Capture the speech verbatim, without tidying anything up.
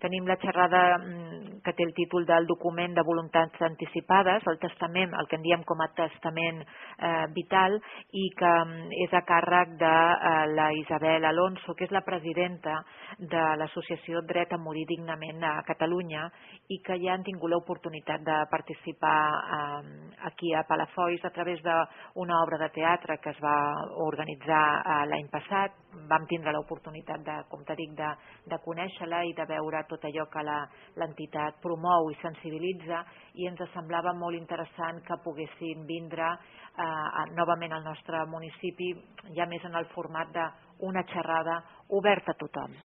Tenim la xerrada que té el títol del document de voluntats anticipades, el testament, el que en diem com a testament eh, vital, i que és a càrrec de eh, la Isabel Alonso, que és la presidenta de l'Associació Dret a Morir Dignament a Catalunya, i que ja han tingut l'oportunitat de participar eh, aquí a Palafolls a través d'una obra de teatre que es va organitzar eh, l'any passat. Vam tindre l'oportunitat, de, com t'he dit, de, de conèixer-la i de veure tot allò que l'entitat promou i sensibilitza, i ens semblava molt interessant que poguessin vindre eh, novament al nostre municipi, ja més en el format d'una xerrada oberta a tothom.